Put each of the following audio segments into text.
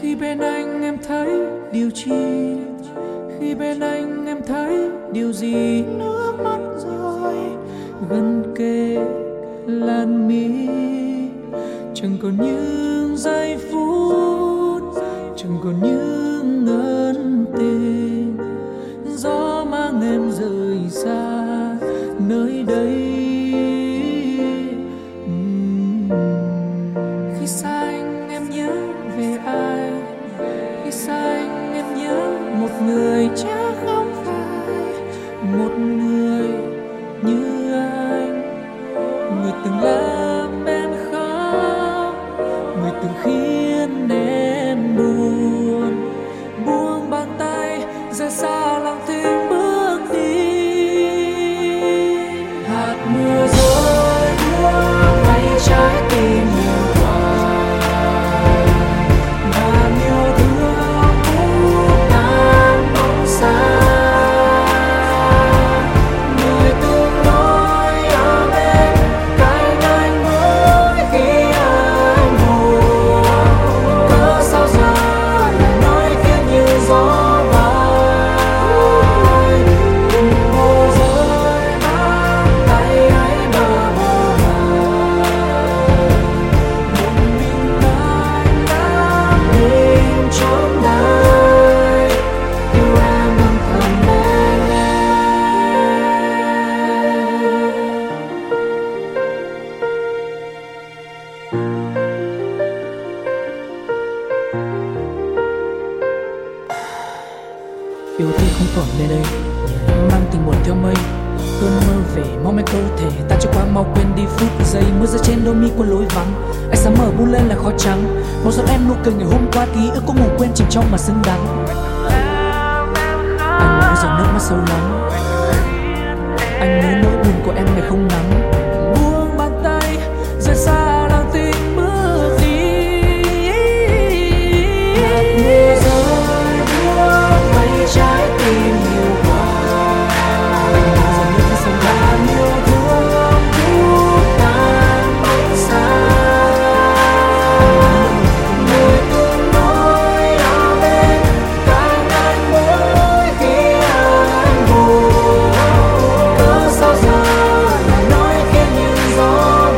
Khi bên anh em thấy điều chi, khi bên anh em thấy điều gì? Nước mắt rơi gần kề làn mi, chẳng còn những giây phút, chẳng còn những ân tình. Gió mang em rời xa nơi đây. Khi xa anh em nhớ về ai, khi xa anh em nhớ một người chắc không phải một người như anh, người từng làm em khóc, người từng khiến em buồn. Buông bàn tay rời xa lòng thinh bước đi. Hạt mưa rơi buông bay trái tim nhiều hoài, ngàn yêu thương cũng tan bóng xa. Người từng nói ở bên cạnh anh mỗi khi anh buồn, cớ sao giờ lại nói khiến như gió bay. Mùa rơi nắng tay ấy mơ mơ màng, một mình anh đang nhìn trong đời, yêu em âm thầm bên em. Yêu thương không còn nơi đây, mang tình buồn theo mây. Cơn mơ về mong manh cơ thể ta cho qua mau quên đi phút giây. Mưa rơi trên đôi mi qua lối vắng, ánh sáng mở bu lên là khói trắng. Màu giọt em nụ cười ngày hôm qua, ký ức có ngủ quên chìm trong mà xứng đáng. Anh nhớ giọt nước mắt sâu lắng, anh nhớ nỗi buồn của em ngày không nắng. Buông bàn tay rời xa làng tình bước đi. Hạt mưa rơi buông bay trái tim nhiều hoài, anh nhớ giọt nước mắt sâu lắng, yêu thương cũng tan bóng xa. Người từng nói ở bên cạnh anh mỗi khi anh buồn, cớ sao giờ lại nói khiến như gió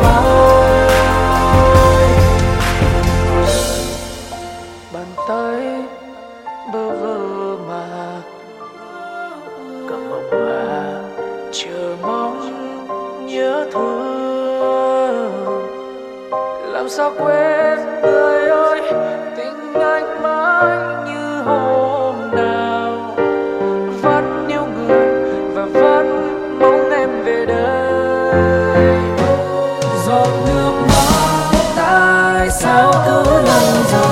bay. Bàn tay bơ vơ mà cầm bông hoa chờ mong nhớ thương. Làm sao quên người ơi, tình anh mãi như hôm nào. Vẫn yêu người và vẫn mong em về đây. Giọt nước mắt tại sao cứ lần dần